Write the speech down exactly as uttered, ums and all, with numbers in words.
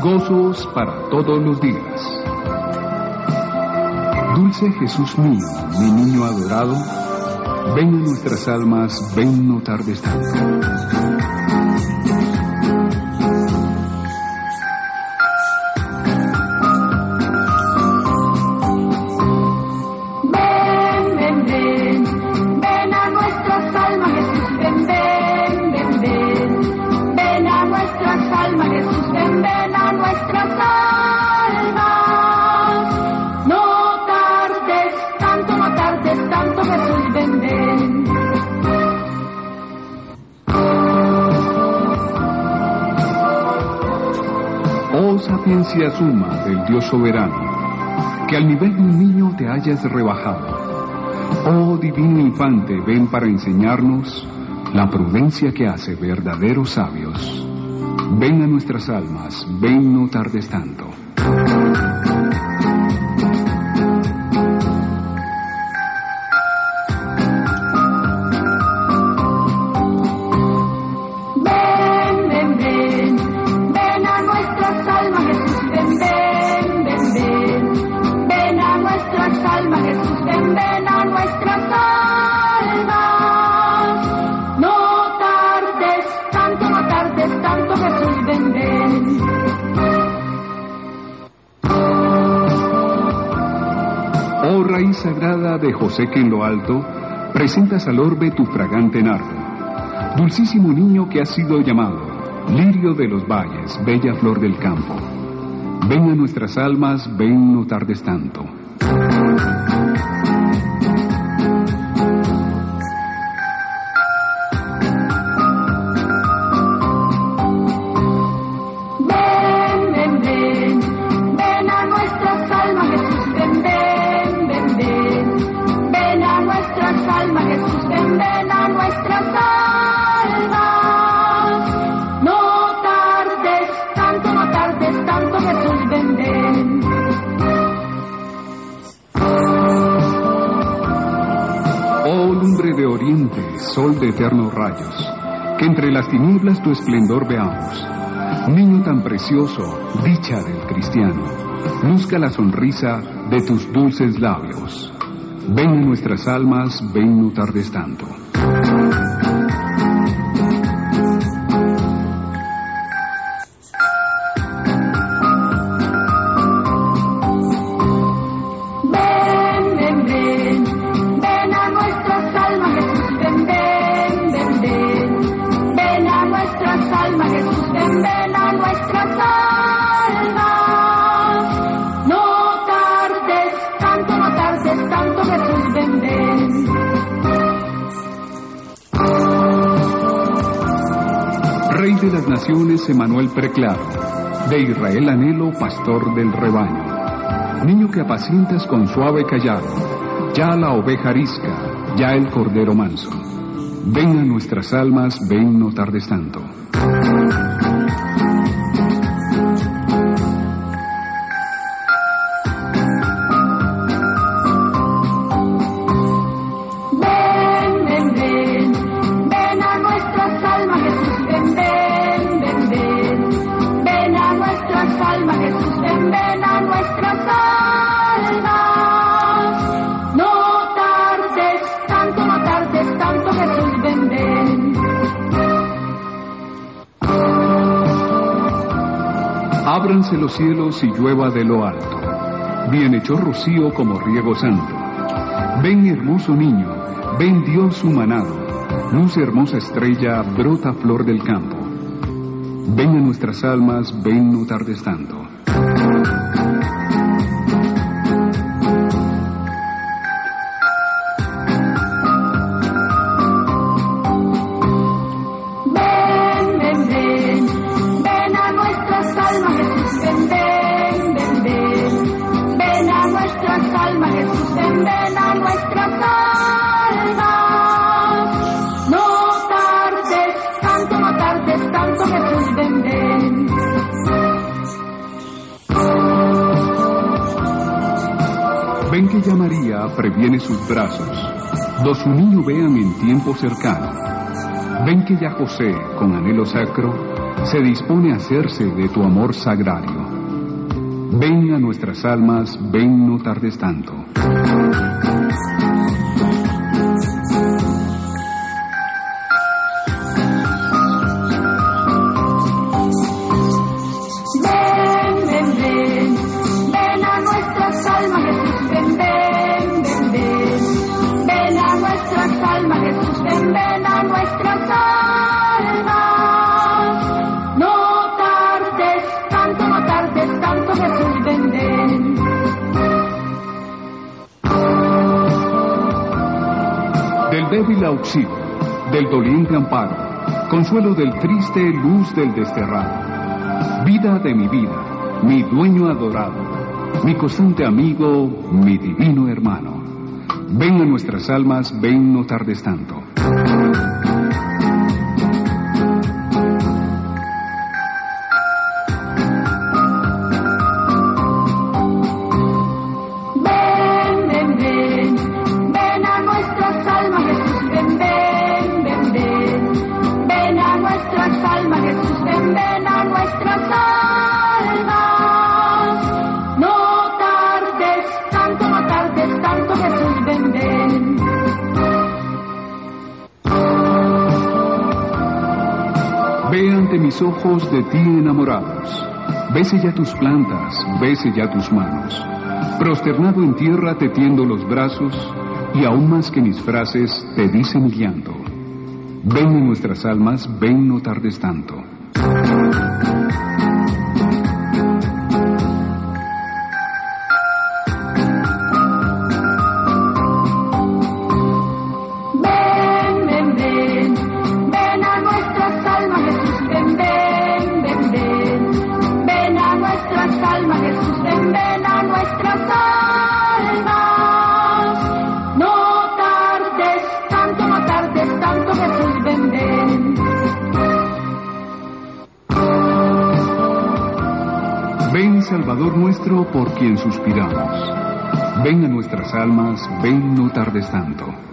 Gozos para todos los días. Dulce Jesús mío, mi niño adorado, ven a nuestras almas, ven no tardes tanto. Sapiencia suma del Dios soberano, que al nivel de un niño te hayas rebajado. Oh divino infante, ven para enseñarnos la prudencia que hace verdaderos sabios. Ven a nuestras almas, ven no tardes tanto. Sagrada de José que en lo alto presentas al orbe tu fragante nardo. Dulcísimo niño que has sido llamado lirio de los valles, bella flor del campo. Ven a nuestras almas, ven no tardes tanto. Sol de eternos rayos, que entre las tinieblas tu esplendor veamos. Niño tan precioso, dicha del cristiano, luzca la sonrisa de tus dulces labios. Ven a nuestras almas, ven no tardes tanto. De las naciones, Emanuel preclaro, de Israel anhelo, pastor del rebaño. Niño que apacientas con suave callado, ya la oveja arisca, ya el cordero manso. Ven a nuestras almas, ven no tardes tanto. Ábranse los cielos y llueva de lo alto, bienhechor rocío como riego santo. Ven hermoso niño, ven Dios humanado, luz hermosa estrella, brota flor del campo. Ven a nuestras almas, ven no tardes tanto. Ven que ya María previene sus brazos, do su niño vean en tiempo cercano. Ven que ya José, con anhelo sacro, se dispone a hacerse de tu amor sagrario. Ven a nuestras almas, ven, no tardes tanto. Débil auxilio, del doliente amparo, consuelo del triste, luz del desterrado, vida de mi vida, mi dueño adorado, mi constante amigo, mi divino hermano. Ven a nuestras almas, ven, no tardes tanto. Ve ante mis ojos de ti enamorados, bese ya tus plantas, bese ya tus manos. Prosternado en tierra te tiendo los brazos, y aún más que mis frases te dice mi llanto. Ven en nuestras almas, ven, no tardes tanto. Ven, Salvador nuestro, por quien suspiramos. Ven a nuestras almas, ven, no tardes tanto.